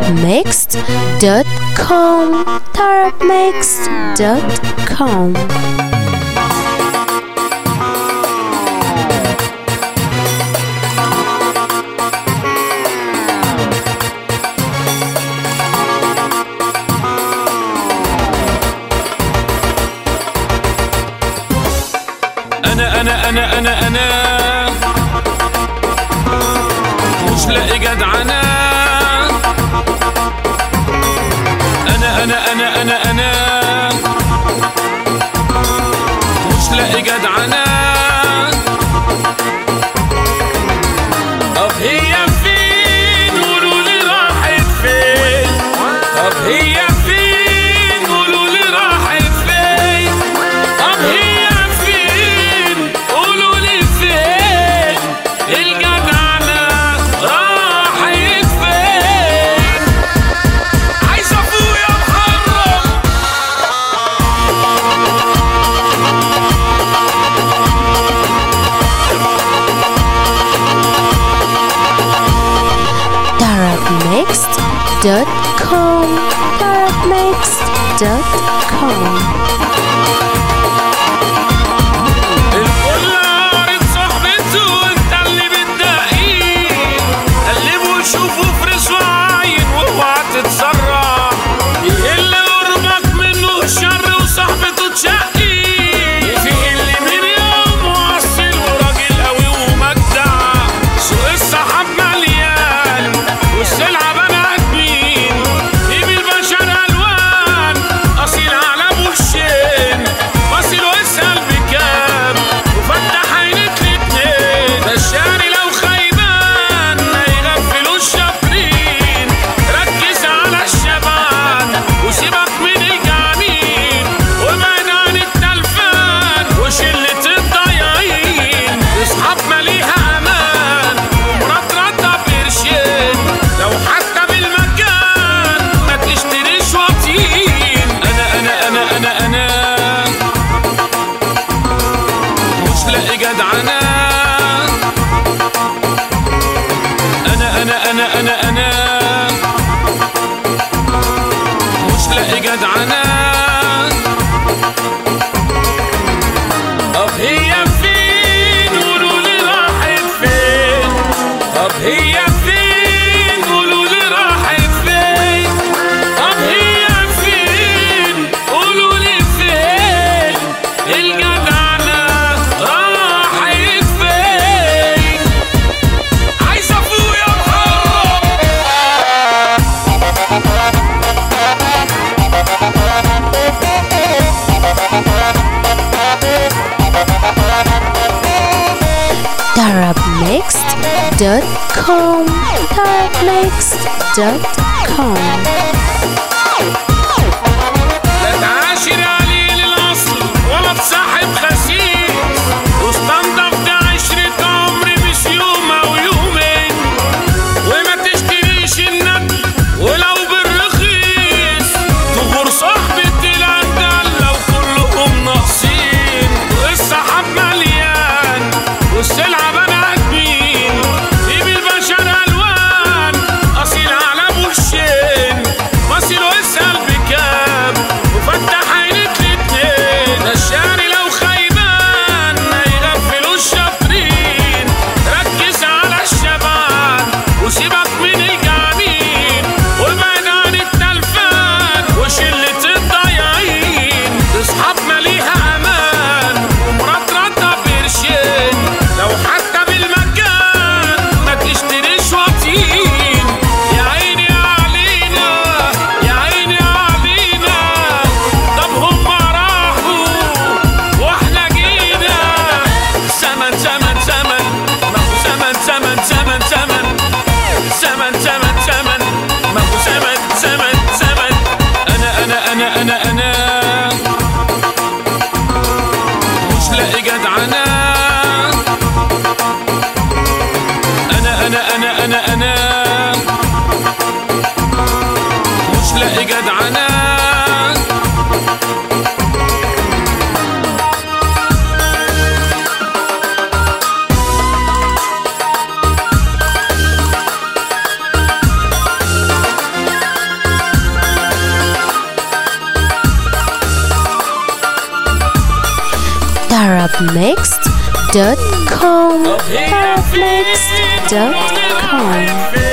tarabmixed.com tarabmixed.com. أنا مش لاقي جدعنة. أنا مش لاقي جدعنة. طب هي فين؟ قولولي راحت فين؟ طب هي فين؟ قولولي راحت فين؟ طب هي فين؟ قولولي فين؟ الجدعنة راحت فين؟ عايز أفوق يا محرم. tarabmixed.com tarabmixed.com. الكل عارض صاحبته وانت اللي بتدقيه. قلبوا وشوفوا فرسوا عاين واوعى تتسرع. يقل قربك منه الشر وصاحبته تشقي. في اللي من يوم موصل وراجل قوي ومجدع. سوق السحاب مليان والسلعة بني آدمين. جيب البشر ألوان أصيل على وشين. فاصل واسأل بكام وفتح عينك الاتنين. ده الشاري لو خيبان ما يغفلوش الشاطرين. ركز على الشبان وسيبك من الجعانين. وابعد عن التلفان وشلة الضياعين. اصحاب ماليها أمان ومرطرطة بقرشين. لو حتى بالمكان ما تشتريش وطين. أنا مش لاقي جدعنة. أنا مش لاقي جدعنة. طب هي فين؟ قولولي راحت فين؟ طب هي فين؟ قولولي راحت فين؟ طب هي فين؟ قولولي فين؟ الجدعنة راحت فين؟ عايز أفوق يا محرم. tarabmixed.com tarabmixed.com. لا تعاشر قليل الأصل ولا تصاحب خسيس. واستنضف ده عشرة عمر مش يوم أو يومين. وما تشتريش الندل ولو بالرخيص. تغور صاحبة العدالة وكلهم ناقصين. والسحاب مليان والسلعة بني آدمين. جيب البشر ألوان أصيل على وشين. فاصل واسأل arabmixed.com arabmixed.com